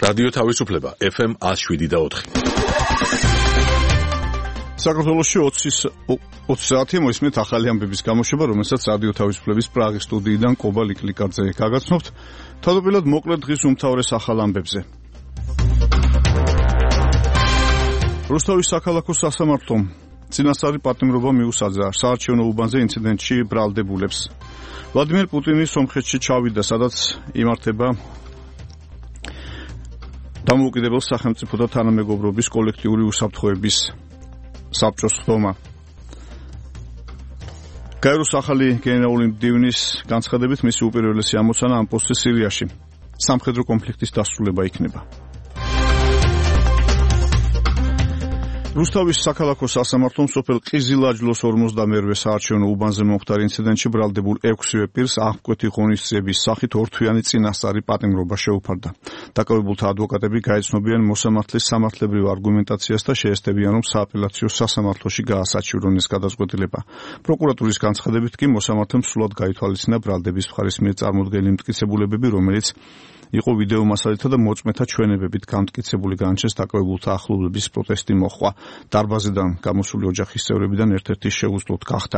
რადიო თავისუფლება FM 107.4. საქართველოში 20 საათი მოისმენთ ახალი ამბების გამოშვება, რომელსაც რადიო თავისუფლების პრაღის სტუდიიდან კობა ლიკლიკაძე გაგაცნობთ. თავდაპირველად მოკლედ დღის უმთავრეს ახალ ამბებზე. რუსთავის საქალაქო სასამართლომ წინასწარი პატიმრობა მიუსაჯა საარჩევნო უბანზე ინციდენტში ბრალდებულებს. ვლადიმერ პუტინი სომხეთში ჩავიდა, სადაც იმართება დამოუკიდებელ სახელმწიფოთა თანამეგობრობის კოლექტიური უსაფრთხოების საბჭოს ხდომა. გაეროს ახალი გენერალური მდივნის განცხადებით მისი უპირველესი ამოცანა ამ პოსტზე სირიაში სამხედრო კონფლიქტის დასრულება იქნება. რუსთავის საქალაქო სასამართლომ სოფელ ყიზილაჯლოს 52-ვე საარჩევნო უბანზე მომხდარ ინციდენტში ბრალდებულ 6-ვე პირს აღკვეთი ღონისძიების სახით ორთვიანი წინასწარი პატიმრობა შეუფარდა. დაკავებულთა ადვოკატები გაეცნობიან მოსამართლის სამართლებრივ არგუმენტაციას და შეესწებიან, რომ სააპელაციო სასამართლოში გაასაჩივრონ ეს გადაწყვეტილება. პროკურატურის განცხადებით კი მოსამართლემ სრულად გაითვალისწინა ბრალდების მხარის მიერ წარმოდგენილი მტკიცებულებები, რომელიც იყო ვიდეო მასალითა და მოწმეთა ჩვენებებით გამტკიცებული, განაჩენს დაკავებულთა ახლობლების პროტესტი მოხდა. დარბაზიდან გამოსული ოჯახის წევრებიდან ერთ-ერთი შეუძლოდ გახდა.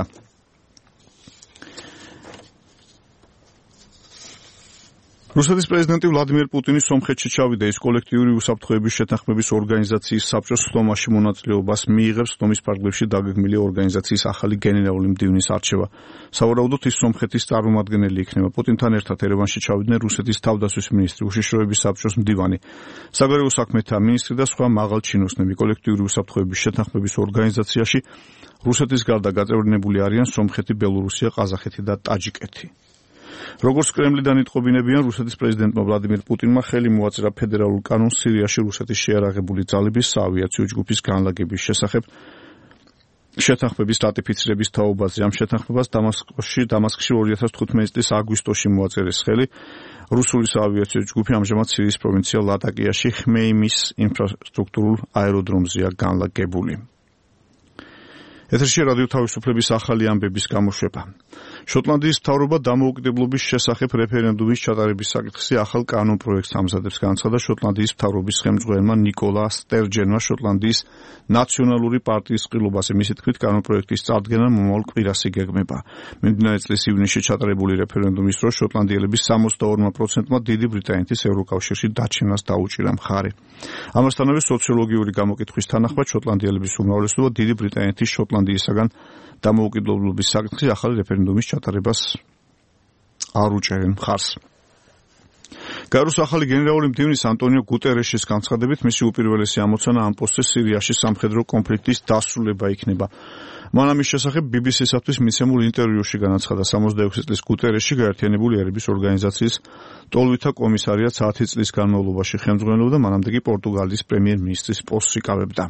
რუსეთის პრეზიდენტი ვლადიმერ პუტინი სომხეთში ჩავიდა, ის კოლექტიური უსაფრთხოების შეთანხმების ორგანიზაციის საბჭოს ხდომაში მონაწილეობას მიიღებს. ხდომის ფარგლებში დაგეგმილია ორგანიზაციის ახალი გენერალური მდივნის არჩევა. სავარაუდოდ ის სომხეთის წარმომადგენელი იქნება. პუტინთან ერთად ერევანში ჩავიდნენ რუსეთის თავდაცვის მინისტრი, უშიშროების საბჭოს მდივანი, საგარეო საქმეთა მინისტრი და სხვა მაღალ ჩინოსნები. კოლექტიური უსაფრთხოების შეთანხმების ორგანიზაციაში რუსეთის გარდა გაწევრინებული არიან სომხეთი, ბელორუსია, ყაზახეთი და ტაჯიკეთი. როგორც კრემლიდან იტყობინებიან, რუსეთის პრეზიდენტმა ვლადიმერ პუტინმა ხელი მოაწერა ფედერალურ კანონს სირიაში რუსეთის შეარაღებული ძალების საავიაციო ჯგუფის განლაგების შესახებ შეთანხმების რატიფიცირების თაობაზე. ამ შეთანხმებას დამასკში 2015 წლის აგვისტოში მოაწერეს ხელი. რუსული საავიაციო ჯგუფი ამჟამად სირიის პროვინცია ლატაკიაში ხმეიმის ინფრასტრუქტურულ აეროდრომზეა განლაგებული. ეთერში რადიო თავისუფლების ახალი ამბების გამოშვება. შოტლანდიის მთავრობა დამოუკიდებლობის შესახებ რეფერენდუმის ჩატარების საკითხზე ახალ კანონ პროექტს ამზადებს, განაცხადა შოტლანდიის მთავრობის ხელმძღვანელმა ნიკოლა სტერჯენმა შოტლანდიის ნაციონალური პარტიის ყრილობაზე. მისი თქმით, კანონ პროექტის წარდგენა მომავალ კვირას იგეგმება. მიმდინარე წლის ივნისში ჩატარებული რეფერენდუმის დროს შოტლანდიელების 62%-მა დიდი ბრიტანეთის ევროკავშირში დაჩენას დაუჭირა მხარი. ამასთანავე სოციოლოგიური გამოკითხვის თანახმად შოტლანდიელების უმრავლესობა დიდი ბრიტანეთის შოტლანდიისაგან დამოუკიდებლობის საკითხში ახალი რეფერენდუმის ჩატარებას არ უჭერენ მხარს. გაეროს ახალი გენერალური მდივნის ანტონიო გუტერეშის განცხადებით მისი უპირველესი ამოცანა ამ პოსტზე სირიაში სამხედრო კონფლიქტის დასრულება იქნება. მან ამის შესახებ BBC-სათვის მიცემულ ინტერვიუში განაცხადა. 66 წლის გუტერეში გაერთიანებული ერების ორგანიზაციის ტოლვითა კომისარიატ 10 წლის განმავლობაში ხელმძღვანელობდა, მანამდე კი პორტუგალიის პრემიერ-მინისტრის პოსტს იკავებდა.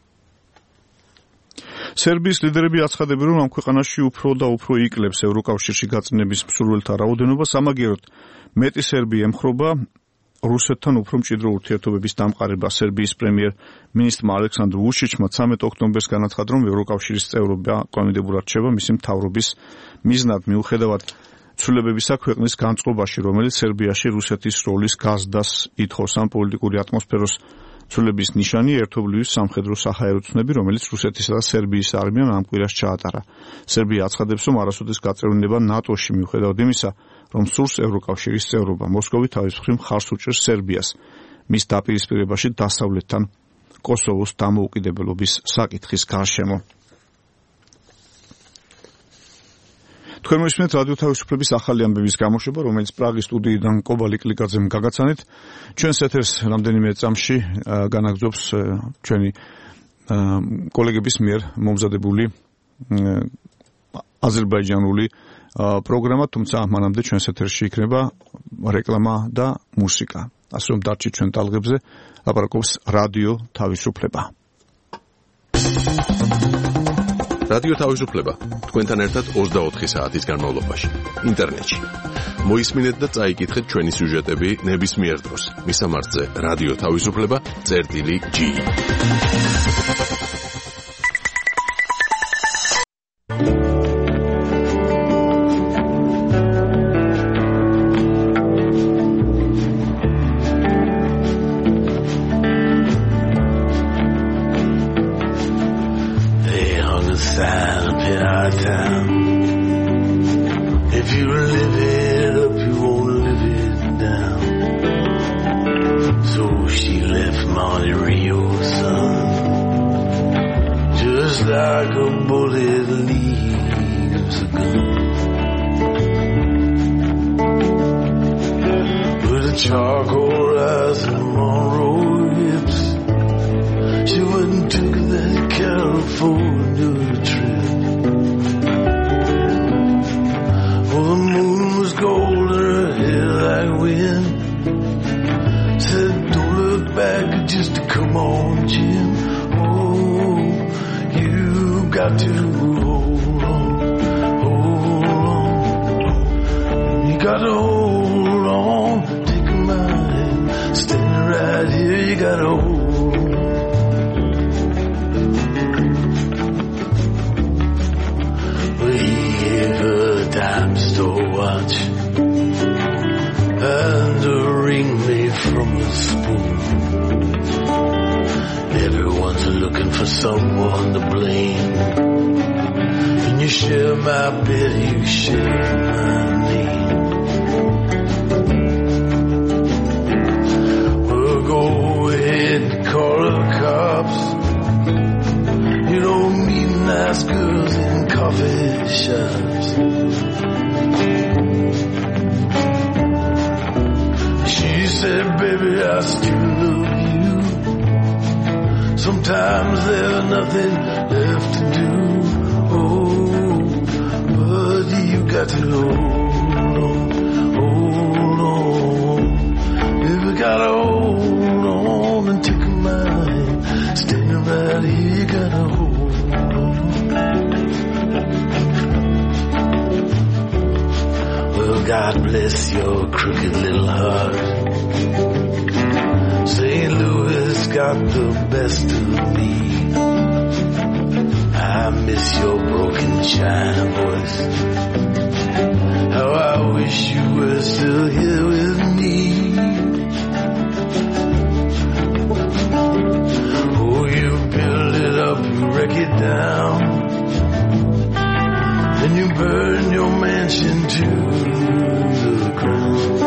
სერბიის ლიდერები აცხადებენ, რომ ამ ქვეყანაში უფრო და უფრო იკლებს ევროკავშირში გაწმენების მსურველთა რაოდენობა, სამაგიეროდ მეტი სერბი ემხრობა რუსეთთან უფრო მჭიდრო ურთიერთობების დამყარება. სერბიის პრემიერ-მინისტრმა ალექსანდრ ვუჩიჩმა 13 ოქტომბერს განაცხადა, რომ ევროკავშირის წევრობა კანონმდებლად რჩება მისი მთავრობის მიზნად, მიუხედავად ცვლილებებისა ქვეყნის განწყობაში, რომელიც სერბიაში რუსეთის როლის გაზრდას ითხოვს. ამ პოლიტიკური ატმოსფეროს ცვლილების ნიშანი ერთობლივი სამხედრო საჰაერო ცნები, რომელიც რუსეთისა და სერბიის არმიამ ამ კვირას ჩაატარა. სერბია აცხადებს, რომ არასოდეს გაწევრიანება ნატოში, მიუხედავად იმისა, რომ სურს ევროკავშირის წევრობა. მოსკოვი თავის მხრივ მხარს უჭერს სერბიას მის დაპირისპირებაში დასავლეთთან კოსოვოს დამოუკიდებლობის საკითხის გარშემო. თქვენ მოისმენთ რადიო თავისუფლების ახალი ამბების გამოშვება, რომელიც პრაღის სტუდიიდან კობა ლიკლიკაძემ გაგაცანეთ. ჩვენს ეთერს რამდენიმე წამში განაგრძობს ჩვენი კოლეგების მიერ მომზადებული აზერბაიჯანული პროგრამა, თუმცა მანამდე ჩვენს ეთერში იქნება რეკლამა და მუსიკა. ასე რომ დარჩით ჩვენ ტალღებზე, ლაპარაკობს რადიო თავისუფლება. რადიო თავისუფლება თქვენთან ერთად 24 საათის განმავლობაში ინტერნეტში. მოისმინეთ და წაიკითხეთ ჩვენი სიუჟეტები ნებისმიერ დროს. მისამართზე რადიო თავისუფლება.g. sign up in our town. If you live it up, you won't live it down. So she left Monte Rio, son, just like a bullet leaves a gun. With a charcoal rising Monroe hips, she went and took that California trip. Well, the moon was gold and her hair like wind. Said, don't look back, just to come on, Jim. Oh, you got to hold on, hold on. You got to hold on, take my hand, standing right here, you got to hold on. Well, he gave her a dime store watch and a ring made from a spoon. Everyone's looking for someone to blame. When you share my bed, you share my name. Well, go ahead and call the cops. You don't meet nice girls in coffee shops. She said, baby, I still love you. Sometimes there's nothing left to do. Oh, but you got to hold on. Baby, gotta hold on and take my hand. Standing right here, you gotta hold on. Well, God bless your crooked little heart. St. Louis got the best of me. I miss your broken China voice. How I wish you were still here with me. Oh, you build it up, you wreck it down, then you burn your mansion to the ground.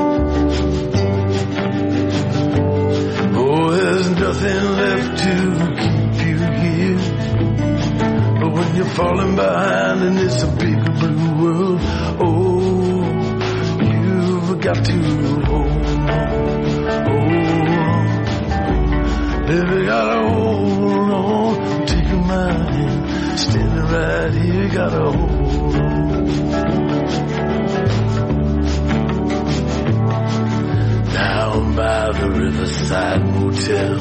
Oh, there's nothing left to keep you here. But when you're falling behind and it's a big blue world, oh, you've got to hold on. Baby, gotta hold on. Take my hand, standing right here, gotta hold on. Down by the Riverside Motel,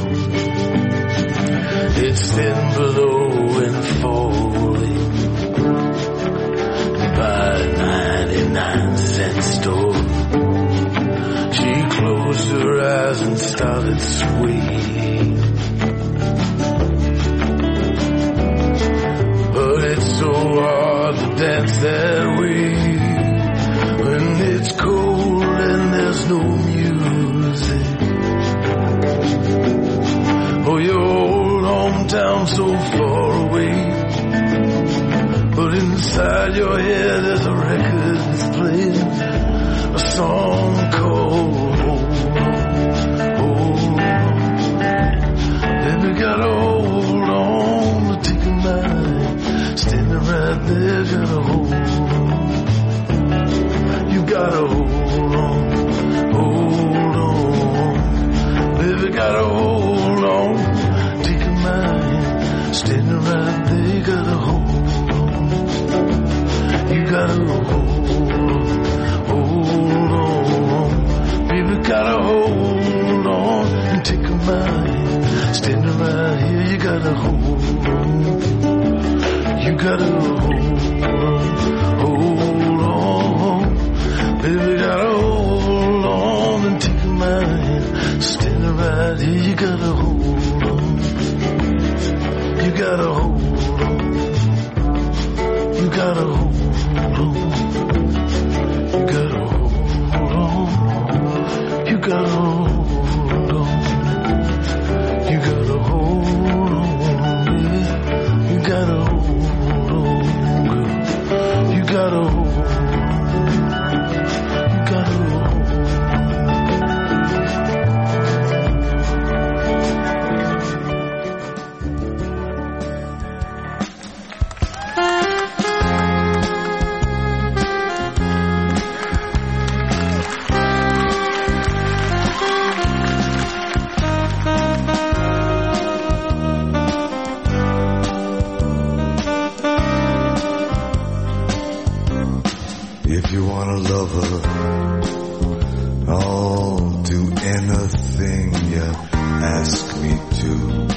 it's thin below and falling. By a 99-cent store, she closed her eyes and started swaying. But it's so hard to dance that way when it's cold and there's no music. Oh, your old hometown so far away, but inside your head there's a record that's playing a song called Hold On, Hold On. Baby, gotta hold on to take a mind, standing right there, gotta hold on. You gotta hold on, hold on. Baby, gotta hold on, take a mind, standing right there, gotta hold on. You gotta hold on, baby, gotta hold on and take a mind, standing right here, you gotta hold on. You gotta hold on, baby, gotta hold on and take a mind, standing right here, you gotta hold on. You gotta hold on, you gotta hold on. You gotta hold on. You gotta hold on. You gotta hold on. You gotta hold on. gotta hold. If you want a lover, I'll do anything you ask me to.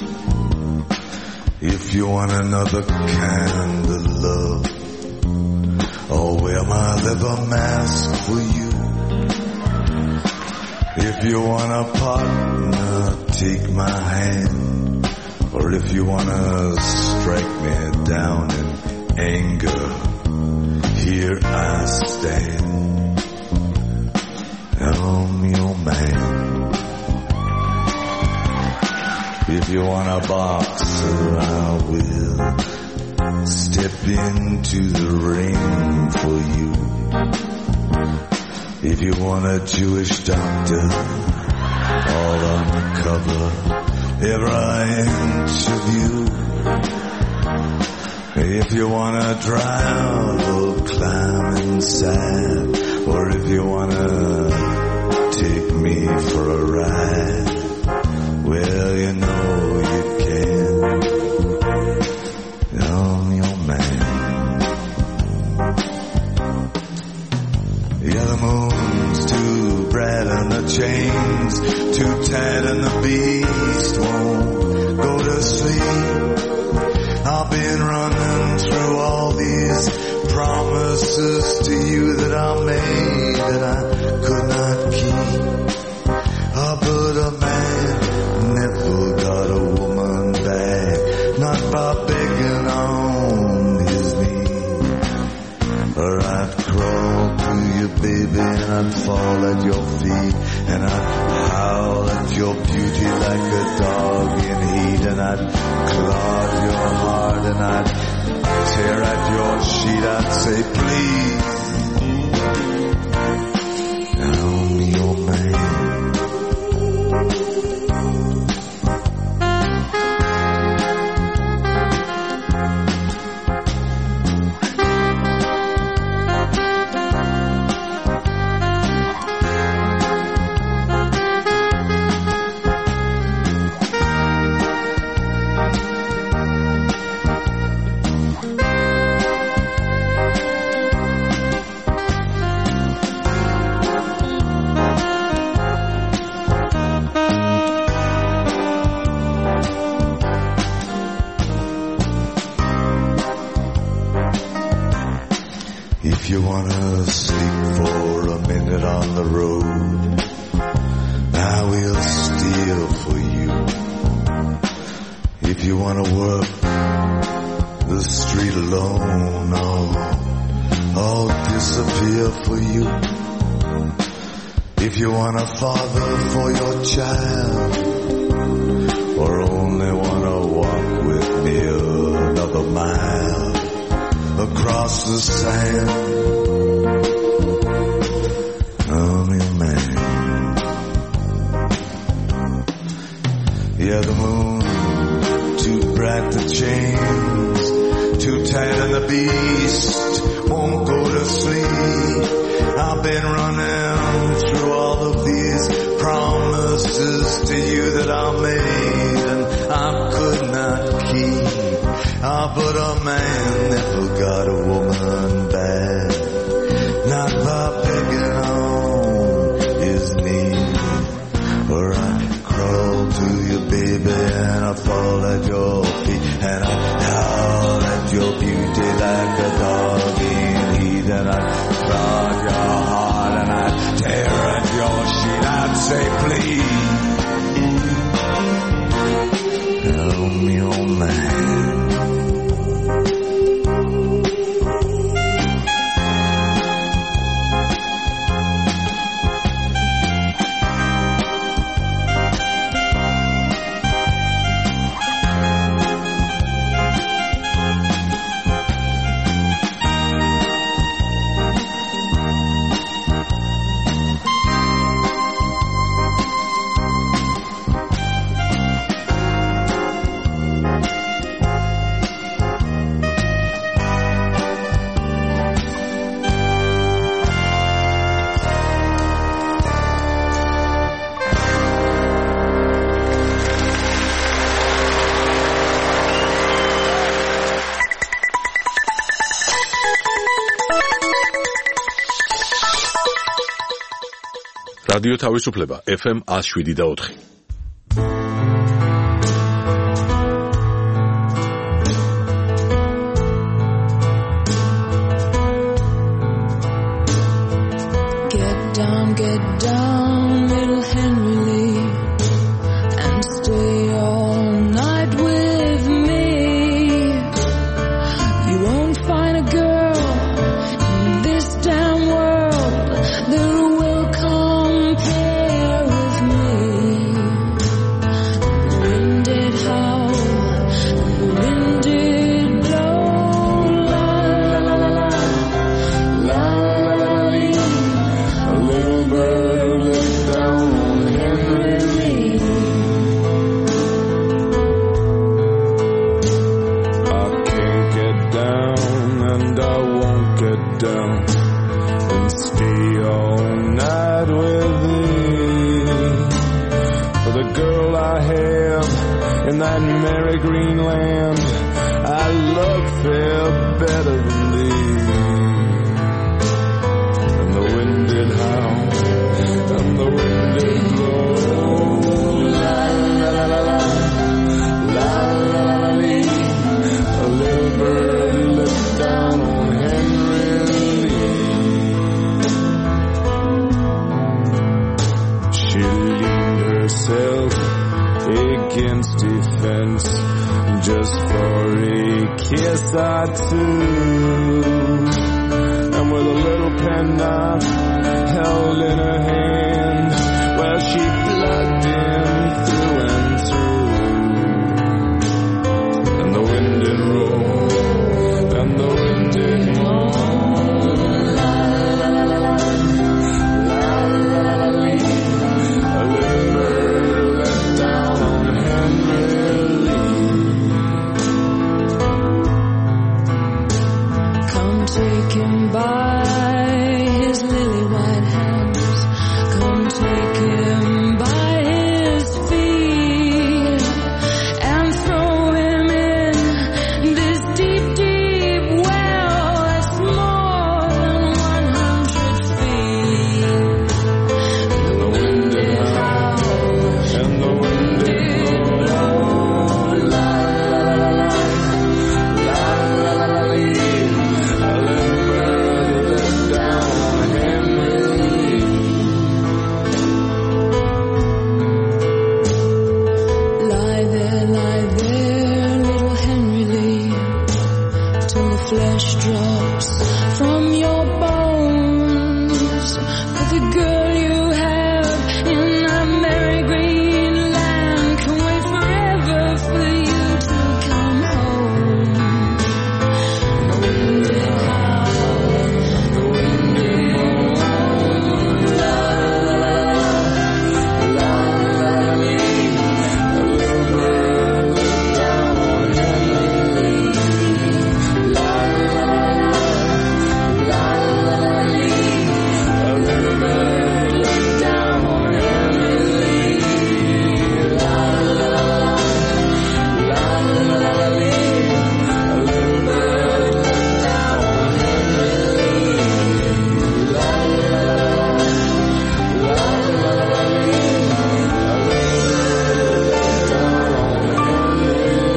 If you want another kind of love, I'll wear my leather mask for you. If you want a partner, take my hand. Or if you want to strike me down in anger, here I stand, I'm your man. If you want a boxer, I will step into the ring for you. If you want a Jewish doctor, I'll uncover every inch of you. If you wanna drive or climb inside, or if you wanna take me for a ride, well, you know you can. I'm your man. Yeah, the moon's too bright and the chains too tight and the beast won't go to sleep. I've been running through all these promises to you that I made that I could not keep. But a man never got a woman back, not by begging on his knees. Or I'd crawl to you, baby, and I'd fall at your feet, and I'd howl at your beauty like a dog in heat, and I'd clog your heart, and I'd tear at your sheet. I'd say, please, I'm your man. If you wanna sleep for a minute on the road, I will steal for you. If you wanna work the street alone, I'll disappear for you. If you want a father for your child, or only wanna walk with me another mile across the sand, I'm your man. Yeah, the moon too bright, the chains too tight, and the beast won't go to sleep. I've been running through all of these promises to you that I made and I could not keep. But a man never got a woman back, not by begging on his knees. Or I'd crawl to you, baby, and I'd fall at your feet, and I'd howl at your beauty like a dog in heat, and I'd clog your heart, and I'd tear at your sheet. I'd say, please, I'm your man. რადიო თავისუფლება FM 107.4. Get down, little Henry Lee, and stay all night with me. You won't find a girl in this damn world that will compare with me. The wind did howl, the wind did blow, la la la la la, la la la la. A little bird looked down on Henry Lee. I can't get down and I won't get down and stay all night with thee. For the girl I have in that merry green land, I love fair better than thee. And the wind did howl and the wind did blow, la la la la la, la la la lee. A little bird looked down on Henry Lee. She leaned herself against a fence just for a kiss or two, and with a little penknife held in her hand, well, she plugged him through and through. And the wind did roll, and the wind did moan, la la la la la, la la la la lee. A little bird let down on Henry Lee. Come take him by his lily white hands. Come take him by his feet and throw him in this deep, deep well that's more than 100 feet. And the wind did howl, and the wind did blow, la la la la la, la la la lee. A little bird let down on Henry Lee. Lie there, little Henry Lee, till the flesh drops from your bones. But the girl you have in that merry green land can wait forever for you to come home. The wind did howl, the wind did moan, la la la la, la la la lee. A little bird looked down on Henry Lee. La la la la, la la la lee. A little bird looked down on Henry Lee. La la la la, la la la lee. A little bird looked down on Henry Lee. La la la la, la la la lee. A little bird looked down on Henry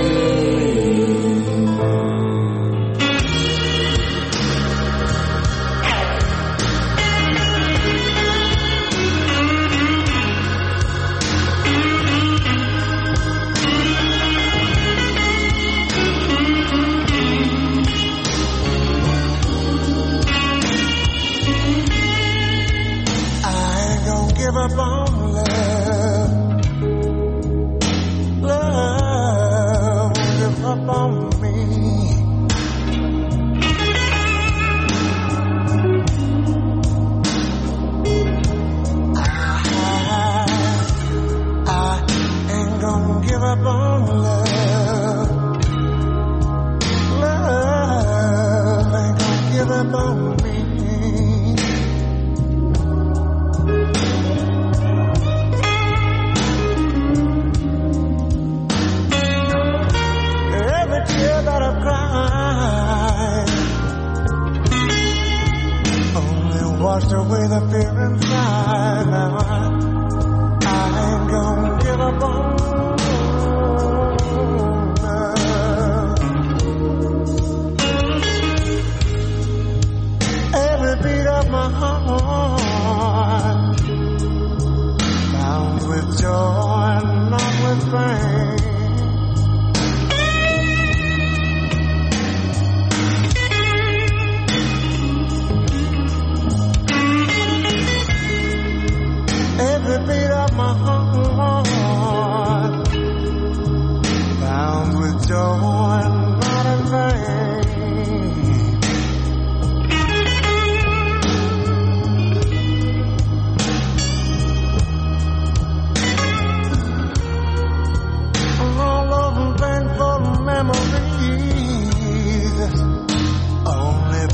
I ain't gonna give up on love. Love won't give up on me. I ain't gonna give up on love. Love ain't gonna give up on me. Every tear that I've cried washed away the fear inside. Now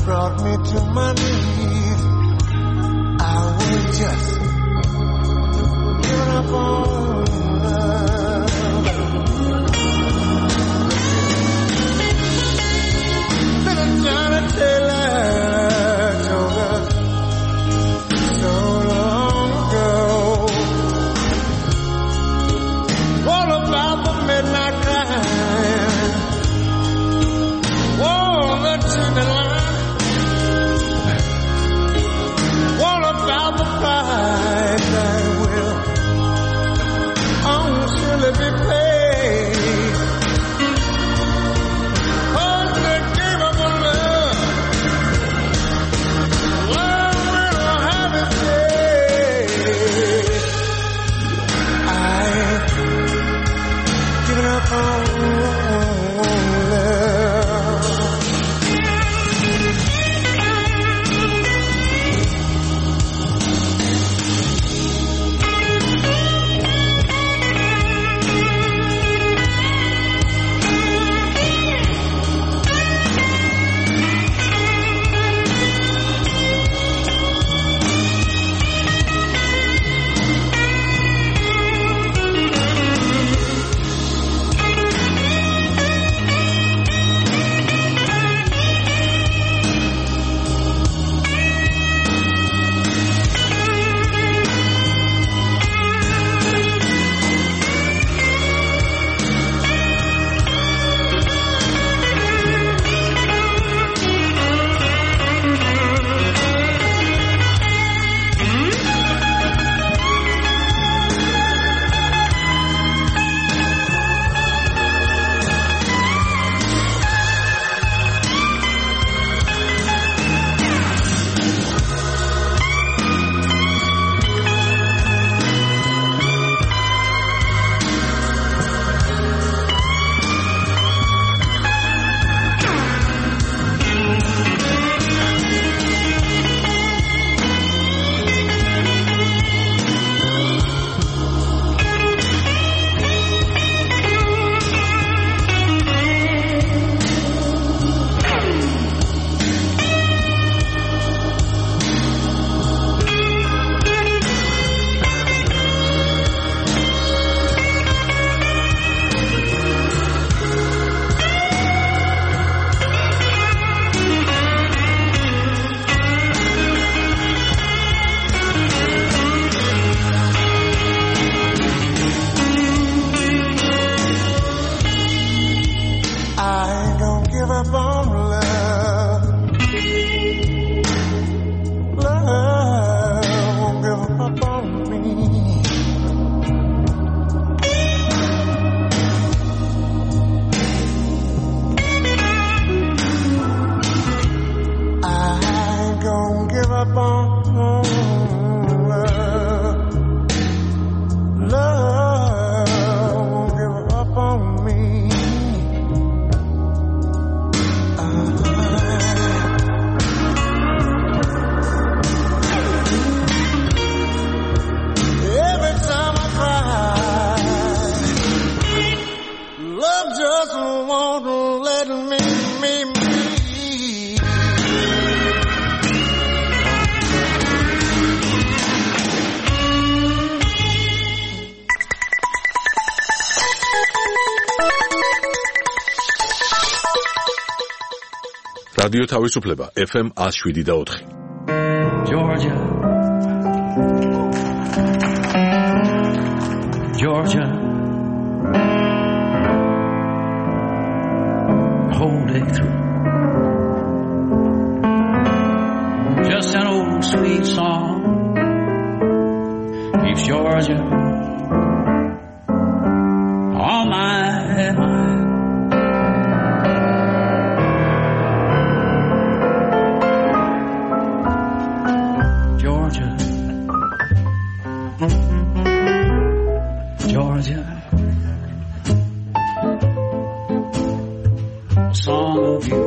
brought me to my knees. I was just giving up on love. Little Johnny Taylor told us so long ago. What about the midnight crying? Oh, the chimney line. What about the price that will surely be paid? Oh, the game of love, love will have its day. I ain't giving up on love. რადიო თავისუფლება FM 107.4 Georgia Georgia whole day through just an old sweet song keeps Georgia on my mind. Georgia, a song of you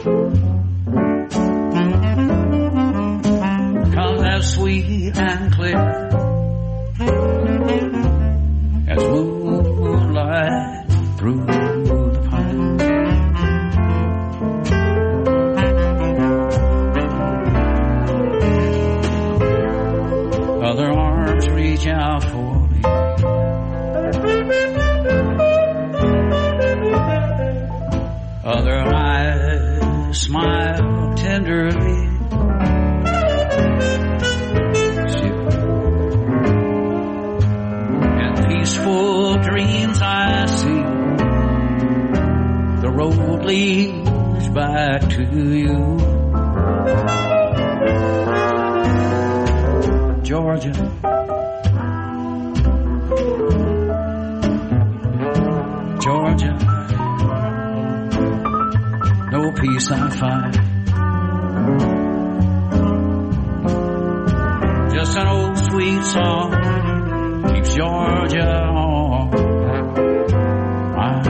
comes as sweet and clear as moonlight through the pine. out for me. Other eyes smile tenderly. And peaceful dreams I see. The road leads back to you. Georgia, Georgia, no peace I find. Just an old sweet song keeps Georgia on my mind.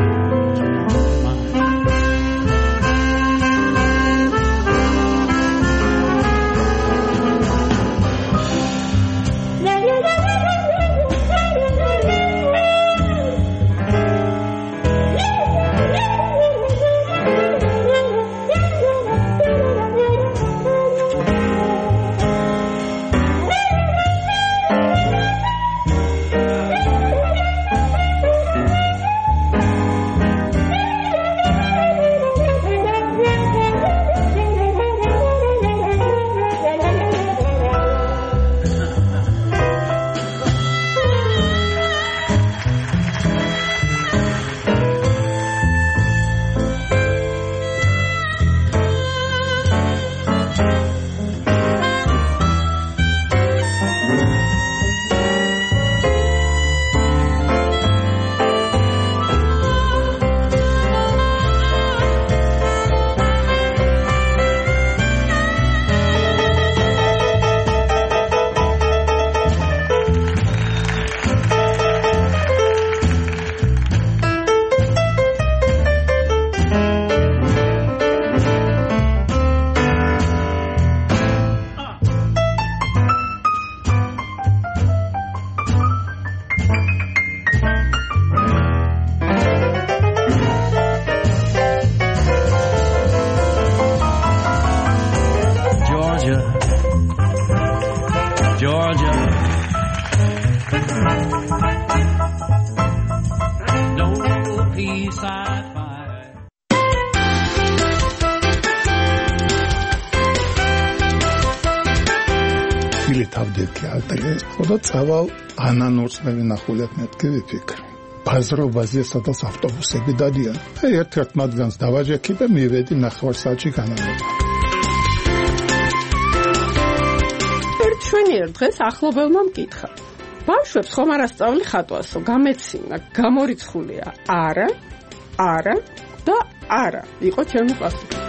Georgia, no peace I find. Militavdetki altere, xoda წავალ ანანურწნევი ნახულეთ მეთქი ვიფიქრ. ბაზრობაზე სადაც ავტობუსები დადიან. ერთ-ერთ მათგანს დავაჯექი და მივედი ნახევარსაათში განამება. ჩვენიერ დღეს ახლობელმა მკითხა. ბავშვებს ხომ არ ასწავლი ხატვასო, გამეცინა, გამორიცხულია. არა და არა იყო ჩემი პასუხი.